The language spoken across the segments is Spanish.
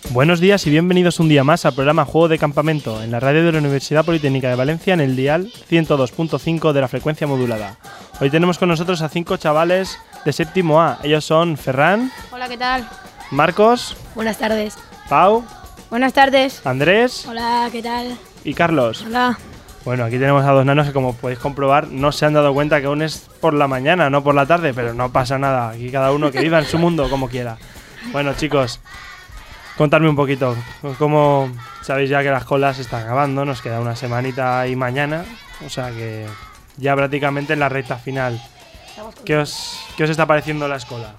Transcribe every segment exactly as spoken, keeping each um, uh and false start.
Buenos días y bienvenidos un día más al programa Juego de Campamento en la radio de la Universidad Politécnica de Valencia en el dial ciento dos punto cinco de la frecuencia modulada. Hoy tenemos con nosotros a cinco chavales de séptimo A. Ellos son Ferran. Hola, ¿qué tal? Marcos. Buenas tardes. Pau. Buenas tardes. Andrés. Hola, ¿qué tal? Y Carlos. Hola. Bueno, aquí tenemos a dos nanos que, como podéis comprobar, no se han dado cuenta que aún es por la mañana, no por la tarde, pero no pasa nada. Aquí cada uno que viva en su mundo como quiera. Bueno, chicos, contadme un poquito. Como sabéis ya que la escuela se está acabando, nos queda una semanita y mañana, o sea que ya prácticamente en la recta final. ¿Qué os, qué os está pareciendo la escuela?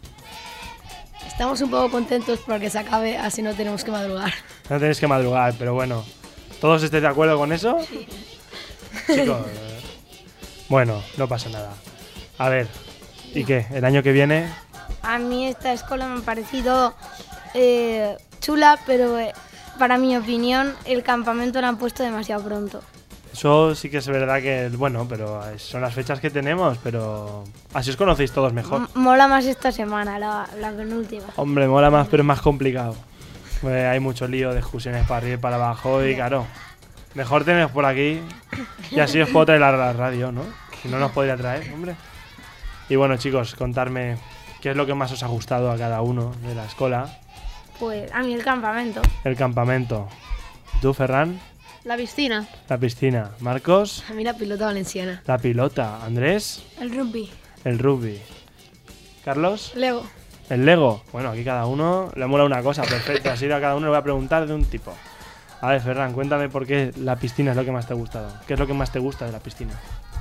Estamos un poco contentos porque se acabe, así no tenemos que madrugar. No tenéis que madrugar, pero bueno, ¿todos estáis de acuerdo con eso? Sí. Chicos, eh, bueno, no pasa nada. A ver, ¿y qué? ¿El año que viene? A mí esta escuela me ha parecido eh, chula, pero eh, para mi opinión el campamento lo han puesto demasiado pronto. Eso sí que es verdad que, bueno, pero son las fechas que tenemos, pero así os conocéis todos mejor. M- mola más esta semana, la, la penúltima. Hombre, mola más, pero es más complicado. Eh, hay mucho lío de excursiones para arriba y para abajo y claro, mejor teneros por aquí y así os puedo traer a la radio, ¿no? Si no nos podría traer, hombre. Y bueno, chicos, contarme qué es lo que más os ha gustado a cada uno de la escuela. Pues a mí el campamento. El campamento. ¿Tú, Ferran? La piscina. La piscina. ¿Marcos? A mí la pilota valenciana. La pilota. ¿Andrés? El rugby. El rugby. ¿Carlos? Lego. El Lego. Bueno, aquí cada uno le mola una cosa, perfecto. Así a cada uno le voy a preguntar de un tipo. A ver, Ferran, cuéntame por qué la piscina es lo que más te ha gustado. ¿Qué es lo que más te gusta de la piscina?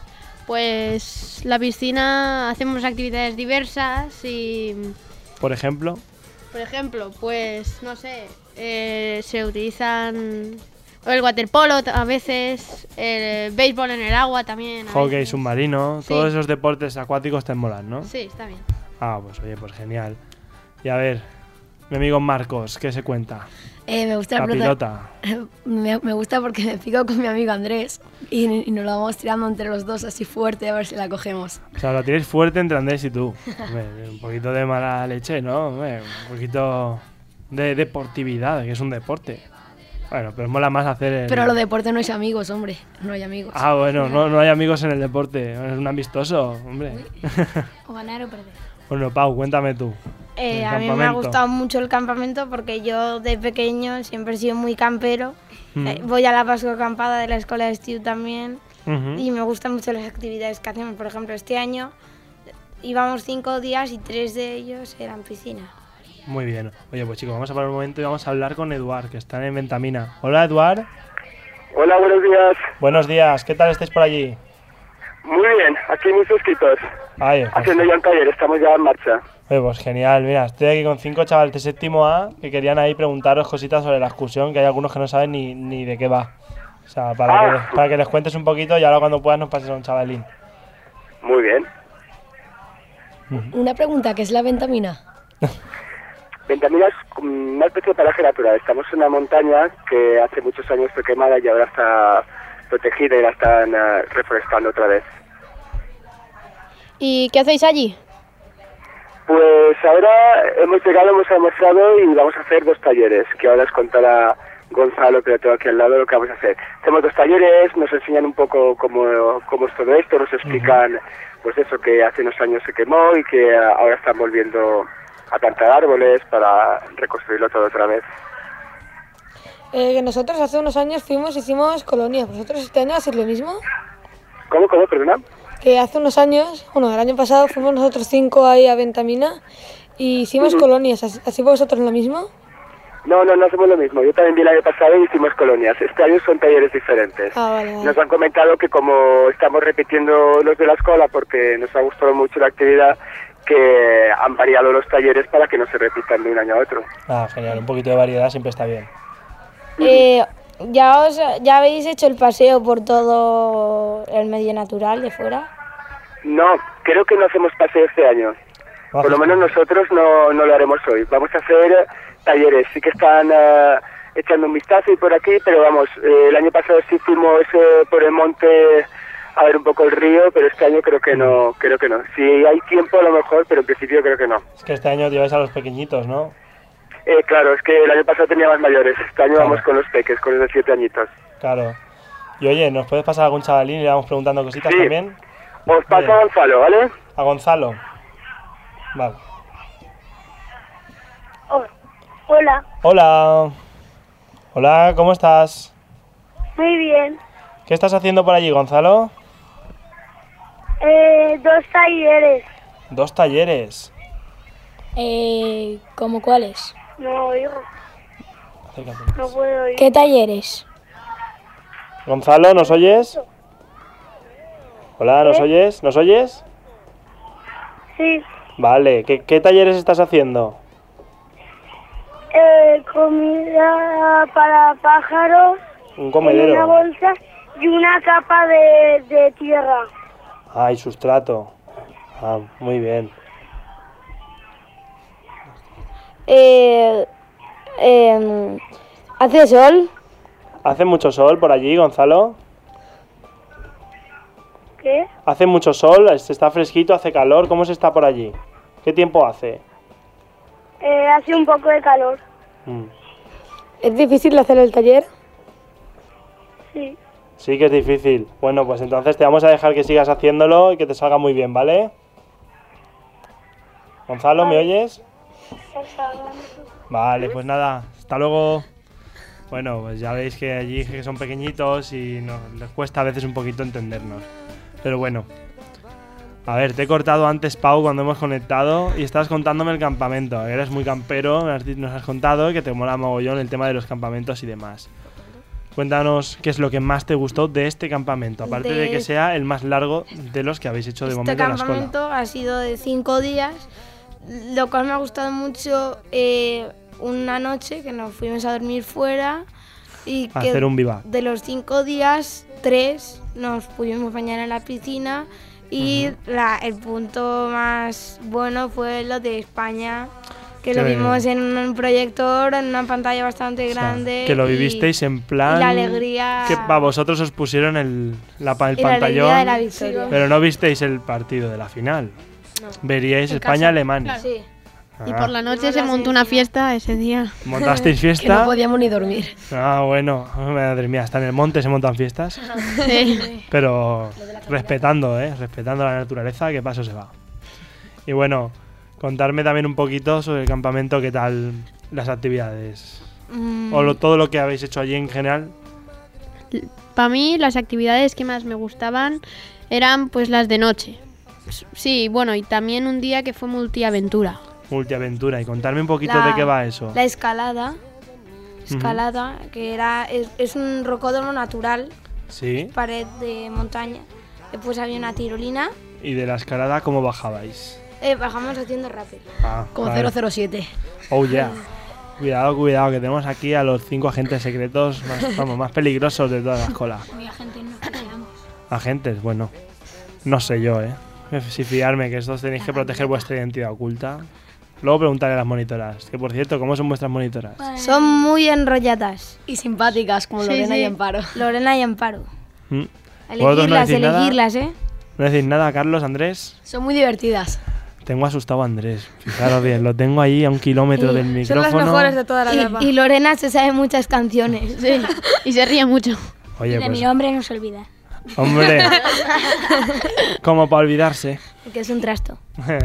Pues la piscina hacemos actividades diversas y, Por ejemplo, por ejemplo, pues no sé, eh, se utilizan el waterpolo a veces, el béisbol en el agua también. a hockey veces. submarino, Sí. todos esos deportes acuáticos te molan, ¿no? Sí, está bien. Ah, pues oye, pues genial. Y a ver, mi amigo Marcos, ¿qué se cuenta? Eh, me gusta La la pelota. pilota. Me, me gusta porque me pico con mi amigo Andrés y, y nos la vamos tirando entre los dos así fuerte a ver si la cogemos. O sea, lo tienes fuerte entre Andrés y tú. Hombre, un poquito de mala leche, ¿no? Hombre, un poquito de deportividad, que es un deporte. Bueno, pero mola más hacer el... Pero lo deporte no es amigos, hombre. No hay amigos. Ah, bueno, no, no hay amigos en el deporte. Es un amistoso, hombre. O ganar o perder. Bueno, Pau, cuéntame tú. Eh, El a mí me ha campamento. gustado mucho el campamento porque yo de pequeño siempre he sido muy campero. Mm. Eh, voy a la Pascua Acampada de la escuela de estiu también. Ujú. Y me gustan mucho las actividades que hacemos. Por ejemplo, este año íbamos cinco días y tres de ellos eran piscina. Muy bien. Oye, pues chicos, vamos a parar un momento y vamos a hablar con Eduard, que está en Ventamina. Hola, Eduard. Hola, buenos días. Buenos días. ¿Qué tal estáis por allí? Muy bien, aquí muy fresquitos. Ay, pues, Haciendo ya un taller, estamos ya en marcha. oye, pues genial. Mira, estoy aquí con cinco chavales de séptimo A que querían ahí preguntaros cositas sobre la excursión, que hay algunos que no saben ni, ni de qué va. O sea, para, Ah. que les, para que les cuentes un poquito y ahora cuando puedas nos pases a un chavalín. Muy bien. Una pregunta, ¿qué es la ventamina? Ventamina es una especie de paraje natural. Estamos en una montaña que hace muchos años fue quemada y ahora está protegida y la están eh, reforestando otra vez. ¿Y qué hacéis allí? Pues ahora hemos llegado, hemos almorzado y vamos a hacer dos talleres, que ahora os contará Gonzalo, que lo tengo aquí al lado, lo que vamos a hacer. Hacemos dos talleres, nos enseñan un poco cómo, cómo es todo esto, nos explican pues eso que hace unos años se quemó y que ahora están volviendo a plantar árboles para reconstruirlo todo otra vez. Eh, que nosotros hace unos años fuimos, hicimos colonias. ¿Vosotros este año hacéis lo mismo? ¿Cómo, cómo, perdona? Que hace unos años, bueno, el año pasado fuimos nosotros cinco ahí a Ventamina y hicimos Ujú. colonias. ¿Así así vosotros lo mismo? No, no, no hacemos lo mismo. Yo también vi el año pasado y hicimos colonias. Este año son talleres diferentes. Ah, vale, vale. Nos han comentado que como estamos repitiendo los de la escuela porque nos ha gustado mucho la actividad, que han variado los talleres para que no se repitan de un año a otro. Ah, genial. Un poquito de variedad siempre está bien. Eh, ¿ya, os, ¿Ya habéis hecho el paseo por todo el medio natural de fuera? No, creo que no hacemos paseo este año. Por lo menos nosotros no, no lo haremos hoy. Vamos a hacer eh, talleres. Sí que están eh, echando un vistazo y por aquí, pero vamos, eh, el año pasado sí fuimos eh, por el monte a ver un poco el río, pero este año creo que no, creo que no. Si hay tiempo a lo mejor, pero en principio creo que no. Es que este año lleváis a los pequeñitos, ¿no? Eh, claro, es que el año pasado tenía más mayores, este año Claro. vamos con los peques, con los de siete añitos. Claro. Y oye, ¿nos puedes pasar algún chavalín y le vamos preguntando cositas Sí. también? Os paso Bien. a Gonzalo, ¿vale? A Gonzalo. Vale. Hola, Hola. Hola, ¿cómo estás? muy bien. ¿Qué estás haciendo por allí, Gonzalo? Eh, dos talleres. Dos talleres. Eh, ¿Cómo cuáles? No oigo, Acércate no más. puedo oír. ¿Qué talleres? Gonzalo, ¿nos oyes? Hola, ¿nos oyes? ¿Nos oyes? Sí, Vale, ¿qué, qué talleres estás haciendo? eh, comida para pájaros Un en una comedero. bolsa y una capa de, de tierra. Ay, sustrato. Ah, muy bien. Eh, eh, ¿Hace sol? ¿Hace mucho sol por allí, Gonzalo? ¿Qué? ¿Hace mucho sol? ¿Está fresquito? ¿Hace calor? ¿Cómo se está por allí? ¿Qué tiempo hace? Eh, hace un poco de calor. Mm. ¿Es difícil hacer el taller? Sí, Sí que es difícil. Bueno, pues entonces te vamos a dejar que sigas haciéndolo y que te salga muy bien, ¿vale? Gonzalo, ¿me oyes? Vale, pues nada, hasta luego. Bueno, pues ya veis que allí que son pequeñitos y nos les cuesta a veces un poquito entendernos. Pero bueno. A ver, te he cortado antes, Pau, cuando hemos conectado y estabas contándome el campamento. Eres muy campero, me has di- nos has contado que te mola mogollón el tema de los campamentos y demás. Cuéntanos qué es lo que más te gustó de este campamento, aparte de, De- que sea el más largo de los que habéis hecho de Este momento en la escuela. campamento ha sido de cinco días, lo cual me ha gustado mucho. eh, una noche que nos fuimos a dormir fuera y A que hacer un vivac. de los cinco días, tres nos pudimos bañar en la piscina y la- el punto más bueno fue lo de España, que lo Que- vimos en un proyector, en una pantalla bastante O sea, grande. que lo y- vivisteis en plan... y la alegría- Que para vosotros os pusieron el, la, pa- el y la alegría pantallón, de la victoria. pero no visteis el partido de la final. Veríais España-Alemania. Sí. Y Ah, por la noche se montó una fiesta ese día. ¿Montasteis Que no fiesta? podíamos ni dormir. Ah, bueno, madre mía, hasta en el monte se montan fiestas. Sí. Pero respetando, ¿eh? Respetando la naturaleza, que paso se va. Y bueno, contarme también un poquito sobre el campamento, qué tal las actividades. Mm, O lo- todo lo que habéis hecho allí en general. Para mí las actividades que más me gustaban eran pues las de noche. Sí, bueno, y también un día que fue multiaventura. Multiaventura. Y contarme un poquito La- de qué va eso. La escalada, escalada, que era es, es un rocódromo natural, Sí. pared de montaña. Después había una tirolina. Y de la escalada, ¿cómo bajabais? Eh, bajamos haciendo rápido. Ah, Como vale. cero cero siete. Oh, yeah. Cuidado, cuidado, que tenemos aquí a los cinco agentes secretos más, vamos, más peligrosos de toda la escuela. Agentes, bueno. No sé yo, ¿eh? Si fiarme, que estos tenéis que proteger vuestra identidad oculta. Luego preguntaré a las monitoras. Que por cierto, ¿cómo son vuestras monitoras? Son muy enrolladas. Y simpáticas, como Sí, Lorena sí. y Amparo. Lorena y Amparo. ¿Mm? ¿Vosotros no Elegirlas, decís nada? elegirlas, ¿eh? ¿No decís nada, Carlos, Andrés? Son muy divertidas. Tengo asustado a Andrés. Fijaros bien, lo tengo ahí a un kilómetro del Son micrófono. las mejores de toda la etapa. Y, y Lorena se sabe muchas canciones. Sí. Y se ríe mucho. Oye, pues, nombre no se olvida. hombre, como para olvidarse. Que es un trasto.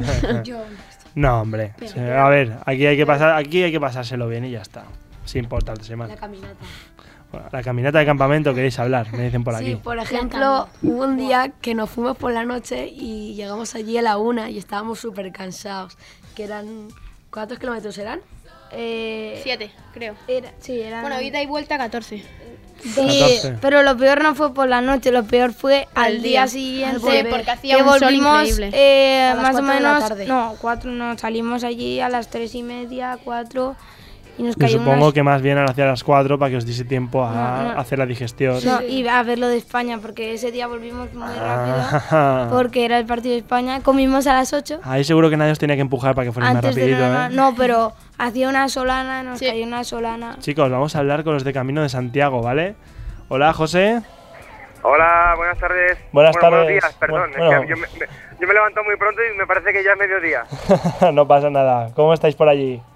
No, hombre. Sí, a ver, aquí hay que pasar, aquí hay que pasárselo bien y ya está. Sin importarse más. caminata. Bueno, la caminata de campamento queréis hablar, me dicen por Sí, aquí. por ejemplo, hubo un día que nos fuimos por la noche y llegamos allí a la una y estábamos súper cansados. Que eran... ¿Cuántos kilómetros eran? Eh, Siete, creo. era, sí, eran Bueno, ida y vuelta catorce. Sí, catorce. pero lo peor no fue por la noche, lo peor fue al, Al día, día. siguiente. Sí, porque hacía que un sol volvimos increíble. eh, A las más o cuatro de la menos. tarde. No, cuatro, no, salimos allí a las tres y media, cuatro. Y nos Yo cayó supongo unas- que más bien hacia las cuatro para que os diese tiempo a No, no. hacer la digestión. No, y a ver lo de España, porque ese día volvimos muy rápido. Ah. Porque era el partido de España. Comimos a las ocho. Ahí seguro que nadie os tenía que empujar para que fuerais más Antes de rapidito, nada. ¿eh? No, pero hacía una solana, nos Sí. cayó una solana. Chicos, vamos a hablar con los de Camino de Santiago, ¿vale? Hola, José. Hola, buenas tardes. Buenas Bueno, tardes. Buenos días, perdón. Bueno, es que yo, me, me- yo me levanto muy pronto y me parece que ya es mediodía. No pasa nada. ¿Cómo estáis por allí?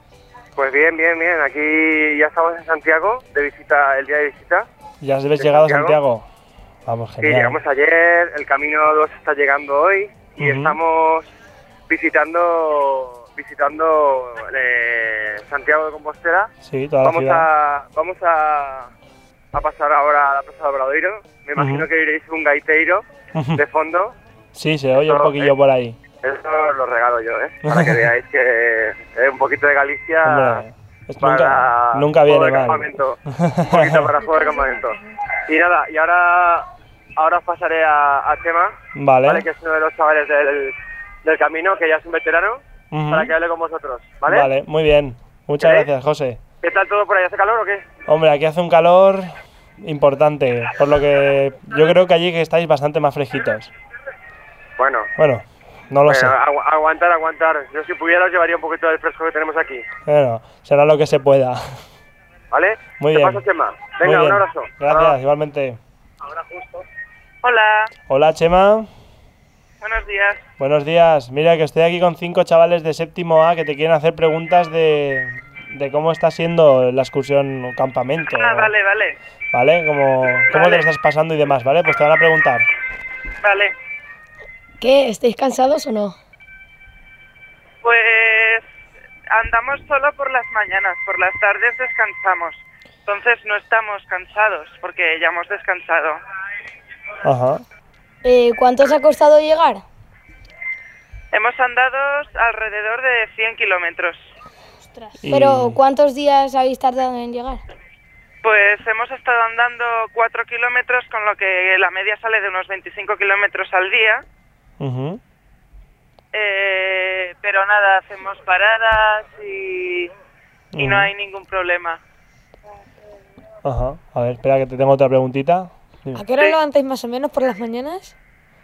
Pues bien, bien, bien. Aquí ya estamos en Santiago, de visita, el día de visita. ¿Ya habéis ¿De llegado a Santiago? Santiago? Vamos, Sí, genial. llegamos ayer, el camino dos está llegando hoy y Ujú. estamos visitando visitando eh, Santiago de Compostela. Sí, toda la Vamos ciudad. a vamos a, a pasar ahora a la Plaza de Obradoiro. Me imagino Ujú. que iréis un gaiteiro de fondo. Sí, se oye un Eso, poquillo eh. por ahí. Eso lo regalo yo, ¿eh? Para que veáis que es un poquito de Galicia. Hombre, es para nunca, nunca juego viene de mal. campamento. Un poquito para juego de campamento. Y nada, y ahora ahora os pasaré a, a Chema, Vale. que es uno de los chavales del, del camino, que ya es un veterano, Ujú. para que hable con vosotros, ¿vale? Vale, muy bien. Muchas ¿Queréis? gracias, José. ¿Qué tal todo por ahí? ¿Hace calor o qué? Hombre, aquí hace un calor importante, por lo que yo creo que allí que estáis bastante más fresquitos. Bueno, Bueno, no lo sé. bueno, agu- aguantar, aguantar. Yo si pudiera os llevaría un poquito del fresco que tenemos aquí, Bueno, será lo que se pueda. ¿vale? Muy Te bien. paso, Chema. Muy Venga, bien. un abrazo. Gracias, Ahora- igualmente. ahora justo. Hola, Hola, Chema. buenos días. Buenos días. Mira que estoy aquí con cinco chavales de séptimo A que te quieren hacer preguntas de, de cómo está siendo la excursión o campamento. Ah, vale, vale, ¿Vale? Como, ¿Cómo te Vale. lo estás pasando y demás, ¿vale? Pues te van a preguntar. vale. ¿Qué? ¿Estáis cansados o no? Pues andamos solo por las mañanas, por las tardes descansamos. Entonces no estamos cansados porque ya hemos descansado. Ajá. Eh, ¿Cuánto os ha costado llegar? Hemos andado alrededor de cien kilómetros. Y- Pero ¿cuántos días habéis tardado en llegar? Pues hemos estado andando cuatro kilómetros, con lo que la media sale de unos veinticinco kilómetros al día. Ujú. Eh, pero nada, hacemos paradas y, y no Ujú. hay ningún problema. Ajá. A ver, espera que te tengo otra preguntita. Dime. ¿A qué hora Sí. levantáis más o menos por las mañanas?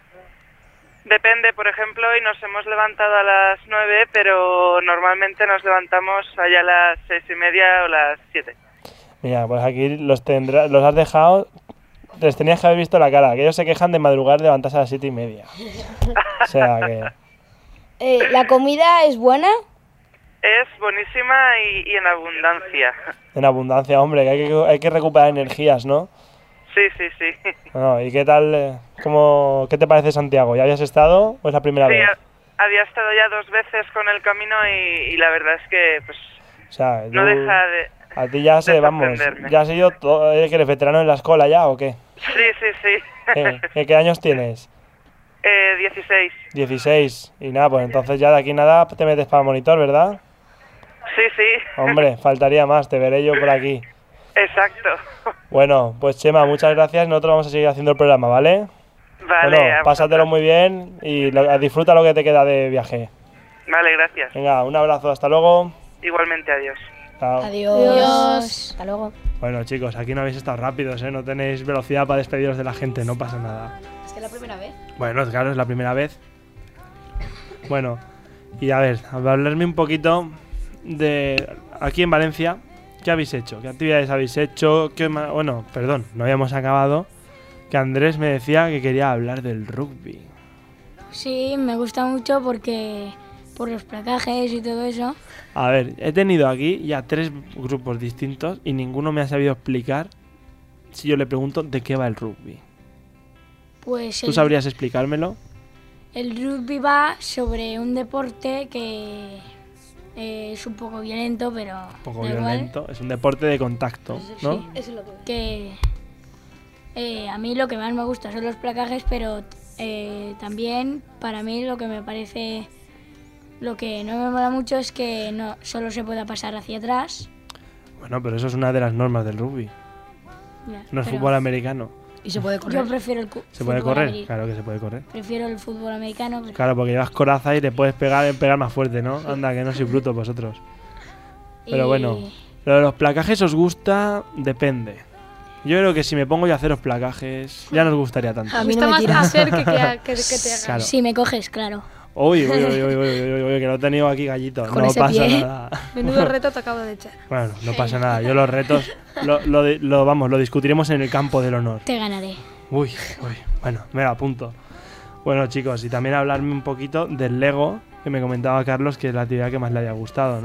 Depende, por ejemplo, hoy nos hemos levantado a las nueve, pero normalmente nos levantamos allá a las seis y media o las siete. Mira, pues aquí los tendrá, los has dejado. Les tenías que haber visto la cara, que ellos se quejan de madrugar de levantarse a las siete y media. O sea que. Eh, ¿La comida es buena? Es buenísima y, y en abundancia. En abundancia, hombre, que hay que, hay que recuperar energías, ¿no? Sí, sí, sí. No, ¿y qué tal? eh, ¿Cómo, ¿Qué te parece Santiago? ¿Ya habías estado o es la primera Sí, vez? ha- había estado ya dos veces con el camino y, y la verdad es que pues O sea, no tú- deja de... a ti ya se, de vamos, sorprenderme. ya has ido, todo, ¿eh, que eres veterano en la escuela ya o qué? Sí, sí, sí. ¿Qué, qué- qué años tienes? eh, dieciséis. dieciséis. Y nada, pues entonces ya de aquí nada te metes para monitor, ¿verdad? Sí, sí. Hombre, faltaría más, te veré yo por aquí. Exacto. Bueno, pues Chema, muchas gracias. Nosotros vamos a seguir haciendo el programa, ¿vale? Vale, bueno, a pásatelo vosotros. muy bien y lo- disfruta lo que te queda de viaje. Vale, gracias. Venga, un abrazo, hasta luego. Igualmente, adiós. Chao. Adiós. Hasta luego. Bueno, chicos, aquí no habéis estado rápidos, ¿eh? No tenéis velocidad para despediros de la gente, no pasa nada. Es que es la primera vez. Bueno, claro, es la primera vez. Bueno, y a ver, hablarme un poquito de aquí en Valencia. ¿Qué habéis hecho? ¿Qué actividades habéis hecho? ¿Qué ma- Bueno, perdón, no habíamos acabado. Que Andrés me decía que quería hablar del rugby. Sí, me gusta mucho porque por los placajes y todo eso. A ver, he tenido aquí ya tres grupos distintos y ninguno me ha sabido explicar si yo le pregunto de qué va el rugby. Pues ¿Tú el, sabrías explicármelo? el rugby va sobre un deporte que eh, es un poco violento, pero Un poco da igual, violento. Es un deporte de contacto, ¿no? Sí, eso es lo que que eh, a mí lo que más me gusta son los placajes, pero eh, también para mí lo que me parece, lo que no me mola mucho es que no solo se pueda pasar hacia atrás. Bueno, pero eso es una de las normas del rugby. Ya, No es pero fútbol americano. Y se puede correr. Yo prefiero el cu- ¿Se puede fútbol correr? ameri- Claro que se puede correr. Prefiero el fútbol americano. porque- Claro, porque llevas coraza y le puedes pegar, pegar más fuerte, ¿no? Anda, que no sois brutos vosotros. Pero y- bueno, lo de los placajes os gusta, depende. Yo creo que si me pongo yo a haceros placajes, ya nos gustaría tanto. A Me mí gusta no me más tira. hacer que, que, que, que te hagan. Claro. Si me coges, claro. Uy, uy, uy, uy, uy, uy, uy, que lo he tenido aquí gallito. Con No ese pasa pie. nada. Menudo reto te acabo de echar. Bueno, no pasa nada. Yo los retos, lo, lo, di- lo- vamos, lo discutiremos en el campo del honor. Te ganaré. Uy, uy, bueno, me la apunto. Bueno, chicos, y también hablarme un poquito del Lego, que me comentaba Carlos que es la actividad que más le haya gustado, ¿no?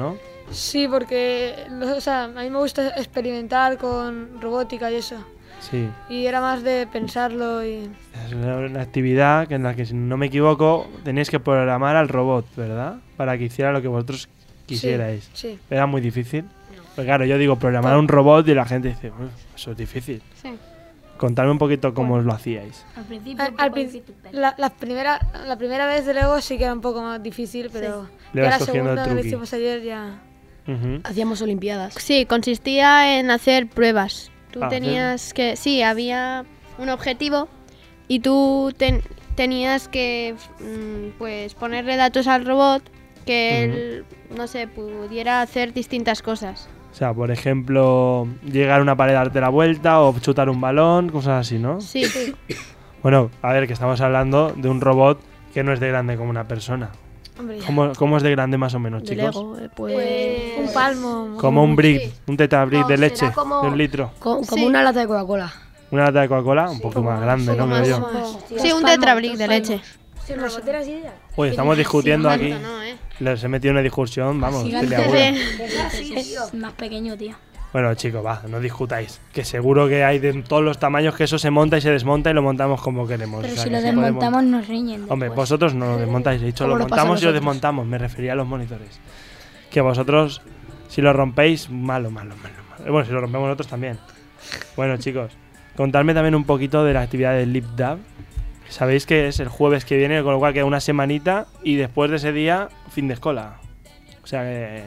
Sí, porque o sea, a mí me gusta experimentar con robótica y eso. Sí. Y era más de pensarlo y... Es una, una actividad que en la que, si no me equivoco, teníais que programar al robot, ¿verdad? Para que hiciera lo que vosotros quisierais. Sí, sí. ¿Era muy difícil? Pues claro, yo digo programar a un robot y la gente dice, "Uf, eso es difícil". Sí. Contadme un poquito cómo os lo hacíais. Al principio, Al, un al poco principio, difícil, pero- la, la primera, la primera vez de Lego sí que era un poco más difícil, pero Le ya vas la cogiendo el segunda que lo truqui. hicimos ayer ya... Ujú. Hacíamos olimpiadas. Sí, consistía en hacer pruebas. Tú Ah, tenías que... Sí, había un objetivo y tú ten- tenías que mm, pues ponerle datos al robot que él, no sé, pudiera hacer distintas cosas. O sea, por ejemplo, llegar a una pared, darte la vuelta o chutar un balón, cosas así, ¿no? Sí. Bueno, a ver, que estamos hablando de un robot que no es de grande como una persona. Hombre, ya. ¿Cómo, cómo es de grande más o menos, De chicos? Lego, eh, pues... Un palmo. Como un brick, Sí. un tetrabrick No, de será leche, como- de un litro. Co- como Sí. una lata de Coca-Cola. Una lata de Coca-Cola, un poco más grande, ¿no? Creo yo. Sí, un tetrabrick de leche. Sí, una botella así ya. Oye, estamos discutiendo aquí. Tanto no, ¿eh? Les he metido en una discusión, vamos, estoy de Gigante. acuerdo. Es más pequeño, tío. Bueno, chicos, va, no discutáis. Que seguro que hay de todos los tamaños que eso se monta y se desmonta y lo montamos como queremos. Pero O sea, si que lo se puede desmontamos mon- nos riñen. Hombre, después. vosotros no lo desmontáis, he dicho ¿Cómo lo nos pasa a montamos y lo nosotros? desmontamos, me refería a los monitores. Que vosotros, si lo rompéis, malo, malo, malo, malo. Bueno, si lo rompemos nosotros también. Bueno, chicos, contadme también un poquito de la actividad del Lip Dab. Sabéis que es el jueves que viene, con lo cual queda una semanita y después de ese día, fin de escuela. O sea que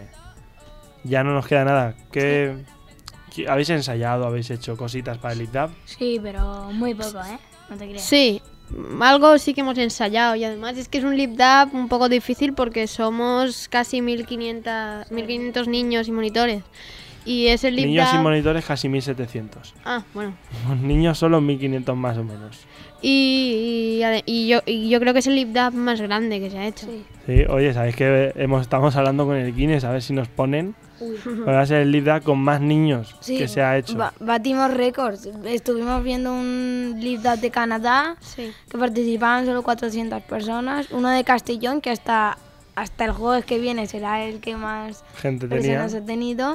ya no nos queda nada. ¿Qué, qué- ¿Habéis ensayado, habéis hecho cositas para el Lip Dab? Sí, pero muy poco, ¿eh? No te creas. Sí, algo sí que hemos ensayado y además es que es un lip dab un poco difícil porque somos casi mil quinientos, mil quinientos niños y monitores. Y es el lip Niños y dab... monitores casi mil setecientos. Ah, bueno. Niños solo mil quinientos más o menos. Y, y, ade- y yo, y yo creo que es el lip dab más grande que se ha hecho. Sí, oye, ¿sabéis que hemos, estamos hablando con el Guinness? A ver si nos ponen. Va a ser el Lip Dab con más niños Sí, que se ha hecho. ba- batimos récords. Estuvimos viendo un Lip Dab de Canadá Sí. que participaban solo cuatrocientas personas. Uno de Castellón, que hasta, hasta el jueves que viene será el que más Gente tenía. personas ha tenido.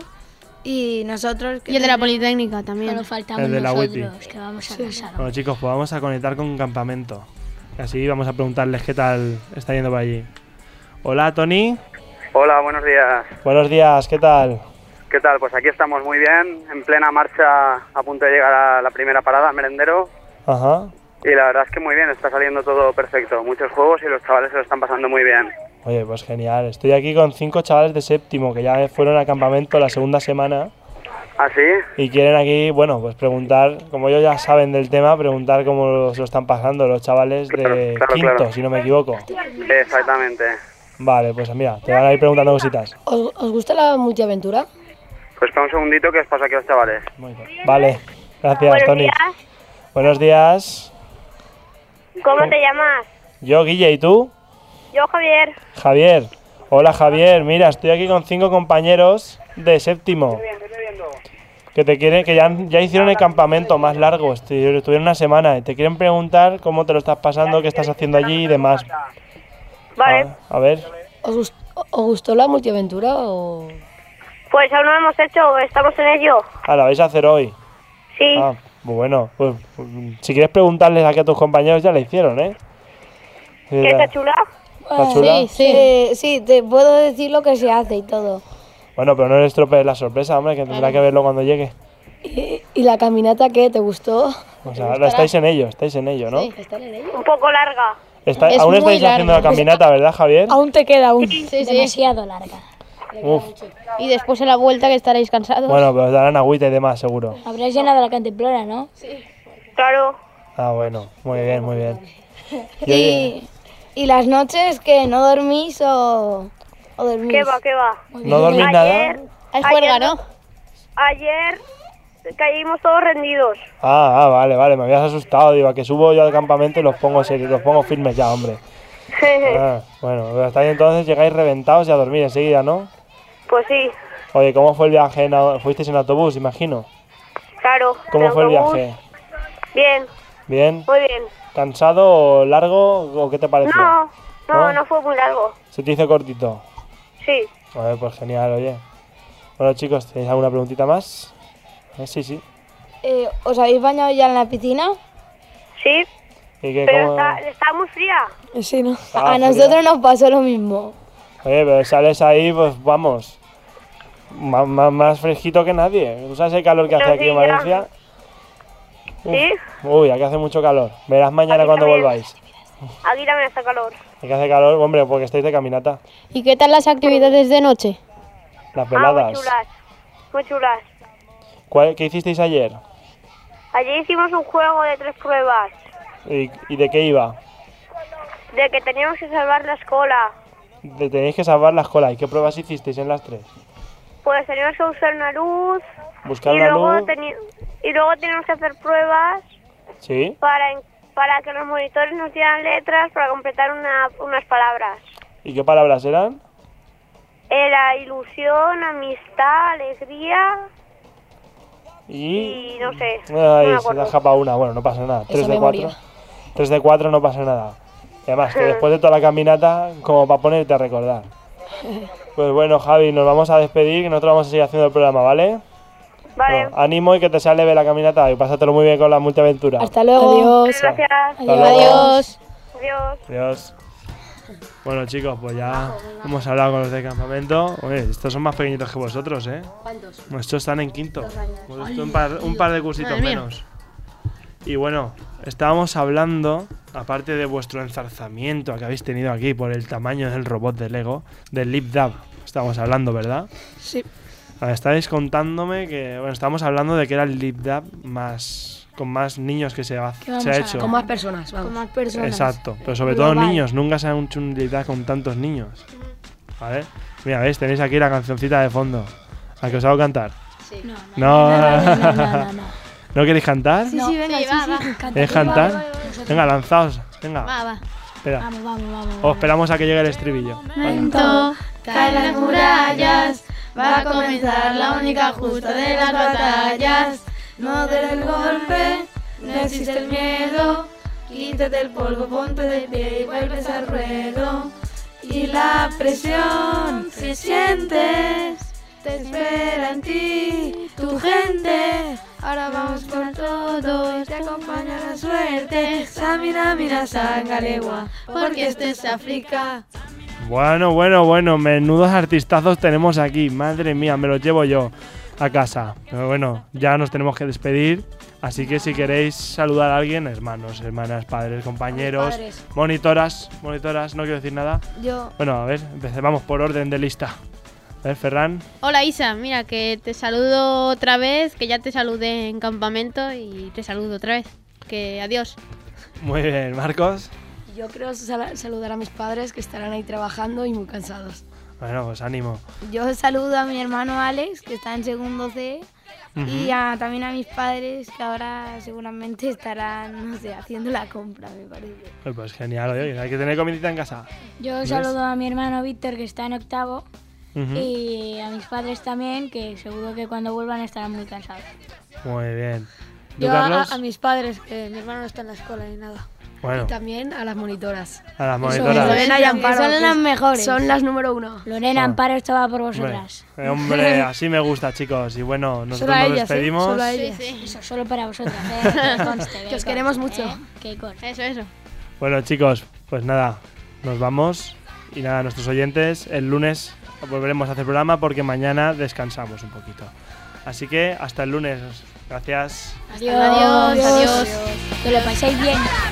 Y nosotros... que Y el de la tenemos- Politécnica también. Solo faltamos El de la nosotros, Wiki. que vamos a casar. Bueno, chicos, pues vamos a conectar con un campamento. Así vamos a preguntarles qué tal está yendo por allí. Hola, Tony. Hola, buenos días. Buenos días, ¿qué tal? ¿Qué tal? Pues aquí estamos muy bien, en plena marcha, a punto de llegar a la primera parada, al merendero. Ajá. Y la verdad es que muy bien, está saliendo todo perfecto. Muchos juegos y los chavales se lo están pasando muy bien. Oye, pues genial. Estoy aquí con cinco chavales de séptimo que ya fueron al campamento la segunda semana ¿Ah, sí? y quieren aquí, bueno, pues preguntar, como ellos ya saben del tema, preguntar cómo se lo están pasando los chavales de Claro, claro, quinto, claro. si no me equivoco. Exactamente. Vale, pues mira, te van a ir preguntando cositas. ¿Os, os gusta la multiaventura? Pues espera un segundito que os paso aquí a los chavales. Muy bien. Vale, gracias, Buenos Tony. días. Buenos días. ¿Cómo te llamas? Yo, Guille, ¿y tú? Yo, Javier. Javier. Hola, Javier. Mira, estoy aquí con cinco compañeros de séptimo. Que te quieren, que ya, han- ya hicieron el campamento más largo, estu- estuvieron una semana y te quieren preguntar cómo te lo estás pasando, qué estás haciendo allí y demás. Vale. A, a ver, ¿Os, gust- os gustó la multiaventura o...? Pues aún no lo hemos hecho, estamos en ello. ah, la vais a hacer hoy. Sí. Ah, muy bueno. Pues, pues, si quieres preguntarles aquí a tus compañeros, ya la hicieron, ¿eh? ¿Qué está chula? ¿Está chula? Sí, sí. Eh, sí, te puedo decir lo que se hace y todo. Bueno, pero no les estropees la sorpresa, hombre, que tendrá que verlo cuando llegue. ¿Y, y la caminata qué? ¿Te gustó? O sea, ahora estáis en ello, estáis en ello, ¿no? ¿Estar en ello? Un poco larga. Está- Es aún muy estáis haciendo la largo. caminata, ¿verdad, Javier? Aún te queda aún. Sí, sí. Demasiado larga. Uf, Y después en la vuelta que estaréis cansados. bueno, pero os darán agüita y demás, seguro. Habrás llenado la cantimplora, ¿no? Claro. Ah, bueno, muy bien, muy bien. Y oye, Y, y las noches que no dormís o, o dormís. ¿Qué va, qué va? ¿no dormís nada? Ayer, Hay juerga, ¿no? ayer caímos todos rendidos. Ah, ah, vale, vale, me habías asustado. Digo, a que subo yo al campamento y los pongo serios, los pongo firmes ya, hombre. Ah, bueno, pero hasta ahí entonces llegáis reventados y a dormir enseguida, ¿no? Pues sí, Oye, ¿cómo fue el viaje? En au- ¿Fuisteis en autobús, imagino? claro. ¿Cómo el fue el autobús. viaje? Bien, ¿Bien? muy bien. ¿Cansado o largo o qué te pareció? No, no, ¿No? no fue muy largo. ¿Se te hizo cortito? Sí. A ver, pues genial, oye. Bueno, chicos, ¿tenéis alguna preguntita más? Eh, sí, sí. Eh, ¿Os habéis bañado ya en la piscina? Sí, ¿Y qué, pero cómo? está, está muy fría. Sí, ¿no? Ah, a nosotros nos pasó lo mismo. Oye, pero sales ahí, pues vamos. Má- má- más fresquito que nadie. ¿Tú sabes el calor que Pero hace aquí sí, en ya. Valencia? Uf. ¿Sí? Uy, aquí hace mucho calor. Verás mañana Aquí cuando también. volváis. Aquí también está calor. Aquí hace calor, hombre, porque estáis de caminata. ¿Y qué tal las actividades de noche? Las Ah, muy veladas. chulas. Muy chulas. ¿Cuál- ¿Qué hicisteis ayer? Allí hicimos un juego de tres pruebas. ¿Y, y de qué iba? De que teníamos que salvar la escuela. De, tenéis que salvar la escuela. ¿Y qué pruebas hicisteis en las tres? Pues teníamos que usar una luz. Buscar y, una luego luz. teni- y luego teníamos que hacer pruebas Sí. para, en- para que los monitores nos dieran letras para completar una, unas palabras. ¿Y qué palabras eran? Era ilusión, amistad, alegría Y... y no sé. Ay, no me se te acuerdo. escapa una. Bueno, no pasa nada. Esa tres de memoria. cuatro. tres de cuatro no pasa nada. Y además, que después de toda la caminata, como para ponerte a recordar. Pues bueno, Javi, nos vamos a despedir, que nosotros vamos a seguir haciendo el programa, ¿vale? Vale, Bueno, ánimo y que te sea leve la caminata y pásatelo muy bien con la multiaventura. Hasta luego. Adiós. gracias. Hasta luego. Adiós. Adiós. Adiós. Bueno, chicos, pues ya hemos hablado con los del campamento. Oye, estos son más pequeñitos que vosotros, ¿eh? ¿Cuántos? Estos están en quinto. Pues esto un, par, un par de cursitos Madre mía. menos. Y bueno, estábamos hablando, aparte de vuestro enzarzamiento que habéis tenido aquí por el tamaño del robot de Lego, del LipDab. Estábamos hablando, ¿verdad? Sí. A ver, estáis contándome que, bueno, estábamos hablando de que era el LipDab más con más niños que se ha, Que vamos se ha a hecho. Con más personas, vamos. Con más personas. Exacto, pero sobre todo Global. niños, nunca se ha hecho un LipDab con tantos niños. ¿Vale? Mira, veis, tenéis aquí la cancioncita de fondo. ¿A que os hago cantar? No, No, no, no, no, no, no. ¿No queréis cantar? Sí, sí, venga, Sí, sí, va, sí. va. Canta, ¿Queréis va, va, cantar? va, va, nosotros. Venga, lanzaos. Venga, Va, va. espera. Vamos, vamos, vamos. O vamos. esperamos a que llegue el estribillo. Venga. Momento, caen las murallas, va a comenzar la única justa de las batallas. No des el golpe, no existe el miedo, quítate el polvo, ponte de pie y vuelves al ruedo. Y la presión que sientes te espera en ti, tu gente. Ahora vamos por todo, te acompaña la suerte. Samina, mira, sangalegua, porque esto es África. Bueno, bueno, bueno, menudos artistazos tenemos aquí. Madre mía, me los llevo yo a casa. Pero bueno, ya nos tenemos que despedir. Así que si queréis saludar a alguien, hermanos, hermanas, padres, compañeros, Padres. monitoras, monitoras, no quiero decir nada. Yo, Bueno, a ver, empecemos vamos por orden de lista. A ver, Ferran. Hola Isa, mira que te saludo otra vez, que ya te saludé en campamento y te saludo otra vez. Que adiós. Muy bien, Marcos. Yo creo sal- saludar a mis padres que estarán ahí trabajando y muy cansados. Bueno, pues ánimo. yo saludo a mi hermano Alex, que está en segundo C, y Ujú. a- también a mis padres, que ahora seguramente estarán, no sé, haciendo la compra, me parece. Pues, pues genial, oye, hay que tener comidita en casa. Yo ¿Ves? saludo a mi hermano Víctor, que está en octavo, Ujú. y a mis padres también, que seguro que cuando vuelvan estarán muy cansados. Muy bien. ¿Tú, Yo a, Carlos? a mis padres, que mi hermano no está en la escuela ni nada. Bueno, Y también a las monitoras. a las Eso, monitoras. Lorena y Amparo, Son que las mejores. Son las número uno. Lorena, Ah. Amparo, esto va por Hombre, vosotras. eh, hombre, así me gusta, chicos. Y bueno, nosotros Solo a nos ellas, ¿eh? despedimos. Solo a Sí, ellas. sí. Eso, solo para vosotras, eh, que conste, Que os conste, queremos mucho. eh, que conste. Eso, eso. Bueno, chicos, pues nada, nos vamos. Y nada, nuestros oyentes, el lunes volveremos a hacer programa porque mañana descansamos un poquito. Así que hasta el lunes. Gracias. Adiós. Adiós, adiós. Que lo paséis bien.